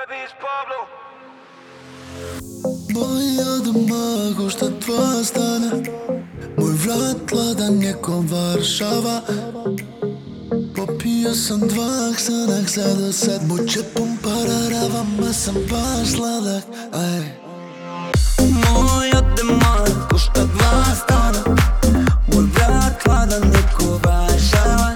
Beats Pablo. Boja domagu šta dva stana, moj vrat hladan je ko Varšava. Popio sam dva ksanak, sada sad moj čep pun pararava, ma sam baš sladak, aj. Moja domagu šta dva stana, moj vrat hladan je ko Varšava.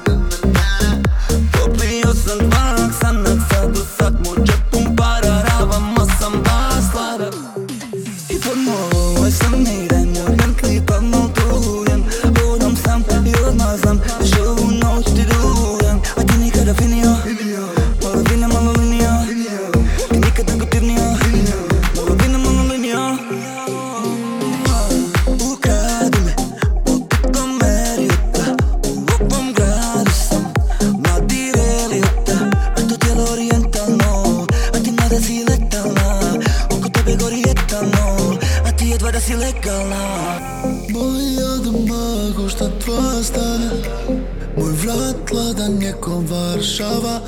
Popio sam dva ksanak, sada sad moj čep pun pararava, ma sam baš sladak. I pod moj sam negdje, moj Bentley pa motujem. Hodam sam i odmazam, još ovu noć ti dujem. A ti nikada finio, malo vina, malo linija. Ti nikada gotivnija, malo vina, malo linija. Ukradi me, poput Amerita. U ovom gradu sam, mladi reliota. A to tijelo orijentalno, a ti mlada si letalna. Oko tebe gori etanol, a ti jedva da si legalna. Boja domagu šta dva stana, moj vrat hladan je ko Varšava.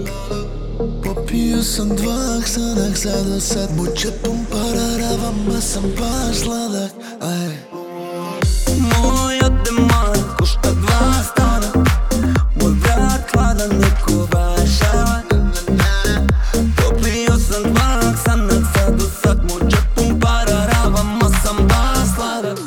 Popio sam dva ksanak, sada sad moj čep pun pararava, ma sam baš sladak, aj. Moja domagu šta dva stana, moj vrat hladan je ko Varšava. Popio sam dva ksanak, sada sad moj čep pun pararava, ma sam baš sladak.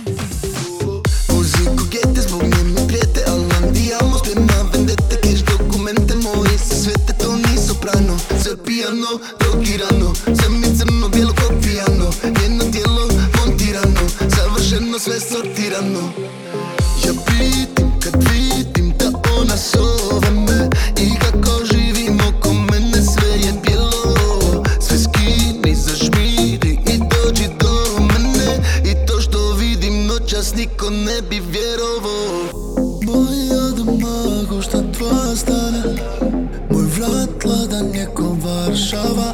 Muziku gete, zbog nje mi prijete, al nam dijamo sprema vendete. Keš dokumente moje se svete, to ni soprano. Sve pijano, drogirano, sve mi crno, bijelo ko pijano. Jedno tijelo montirano, savršeno sve sortirano. Ja pitim kad vidim da ona zove me, i kako živim oko mene sve je bijelo. Sve skini, zažmiri i dođi do mene, i to što vidim noćas niko ne bi vjerovao. Boja domagu šta dva stana, moj vrat hladan je ko Varšava.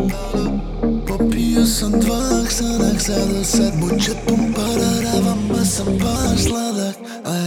Popio sam dva ksanak, sada sad moj čep pun pararava, ma sam baš sladak, aj.